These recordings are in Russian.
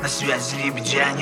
На связи Лебедянь.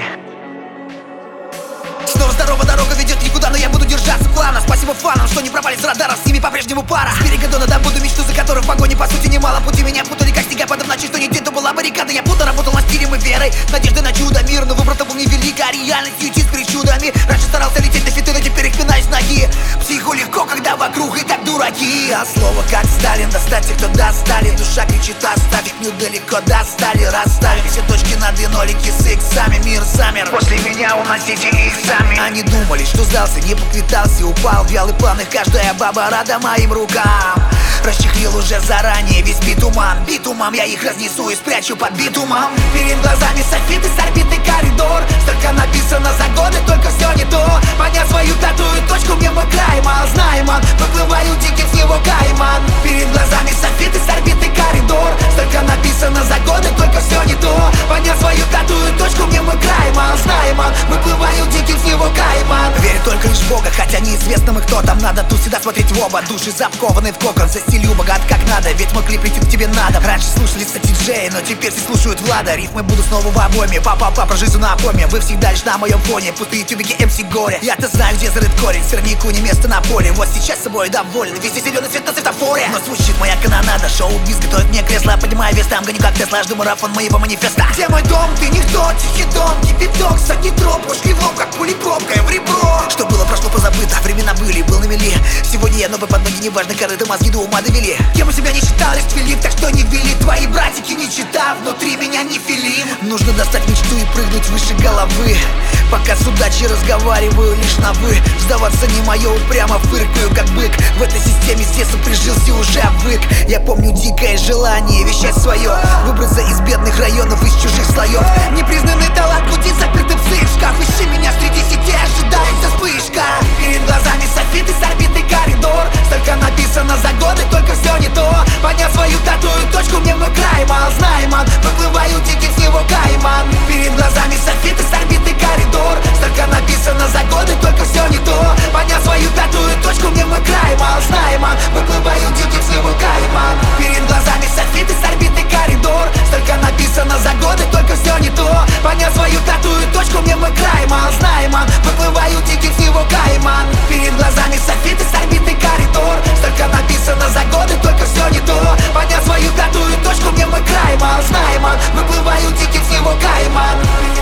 Снова здорова, дорога ведет никуда, но я буду держаться плана. Спасибо фанам, что не пропали с радаров, с ними по-прежнему пара. С берега до добуду мечту, за которой в погоне по сути немало пути. Меня путали, как снегопадом ночи, что не день, то была баррикада. Я плотно работал над стилем и верой, надежды на чудо. Мир, но выбор-то был невелик, а реальность ютит перед чудами. Раньше старался лететь на фиты, но теперь их пинаю с ноги. Психу легко, когда вокруг и так дураки. А слово как Сталин, достать их, кто достали. Душа кричит, оставь их недалеко, достали. Расставим все точки над и нолики с иксами. Мир замер, После меня уносите их сами. они думали, что сдался, не поквитался, упал в вялый план. Их каждая баба рада моим рукам. Расчехлил уже заранее весь битуман. Битумом я их разнесу и спрячу под битумом. Перед глазами софиты с орбиты коридор. Столько написано за годы, только все не то. Понять свою пятую точку мне мой край мал. Знаеман, выплываю диким с него кайман. Перед глазами софиты с орбиты коридор. Столько написано за годы, только все не то. Понять свою пятую точку мне мой край мал. Знаеман, выплываю диким с него кайман. Верю только лишь в Бога, хотя неизвестно мы кто там. Надо тут всегда смотреть в оба. Души закованы в кокон, за стилю богат как надо. Ведь мой клип летит к тебе надо. Раньше слушали Сати Джей, но теперь все слушают Влада. Рифмы будут снова в обойме. Папа, про жизнь на опоме. Вы всегда лишь на моем фоне. Пустые тюбики МС горе. Я-то знаю, где зарыт корень. Сорняку не место на поле. Вот сейчас собой доволен. Везде зеленый цвет на светофоре. Но звучит моя канонада. Шоу-биз готовит мне кресло. Поднимаю вес, там гоню как Тесла. Жду марафон моего манифеста. Где мой дом? Ты никто. Тихий дом, кипяток, сотни троп. Уж кривом, как пули пробкой в ребро. Что было, прошло, позабыто. Времена были, был на мели. Сегодня я новый под ноги, неважно, корыто мозги до ума довели. Кем у себя не считал, лишь твилив, так что не вели. Твои братики не читав, внутри меня не филин. Нужно достать мечту и прыгнуть выше головы. Пока с удачей разговариваю лишь на вы. Сдаваться не мое, упрямо фыркаю как бык. В этой системе с детства прижился, уже обвык. Я помню дикое желание вещать свое. Выбраться из бедных районов, из чужих слоев. Непризнанный талант пути закрытым в сейф шкаф. Ищи меня среди сетей, ожидается вспышка. Перед глазами софиты с орбиты коридор. Столько написано за годы, только все не то. Понять свою пятую точку мне мой край мал. Знаеман, выплываю диким с него кайман. Перед глазами софиты с орбиты коридор. Столько написано за годы, только все не то. Понять свою пятую точку мне мой край мал. Знаеман, выплываю диким с него кайман. Перед глазами софиты с орбиты коридор. Столько написано за годы, только все не то. Понять свою пятую точку мне мой край мал. Знаеман, выплываю диким с него кайман. Перед глазами софиты с орбиты коридор. Столько написано за годы, только все не то. Понять свою пятую точку мне мой край мал. Знаеман, выплываю диким с него кайман.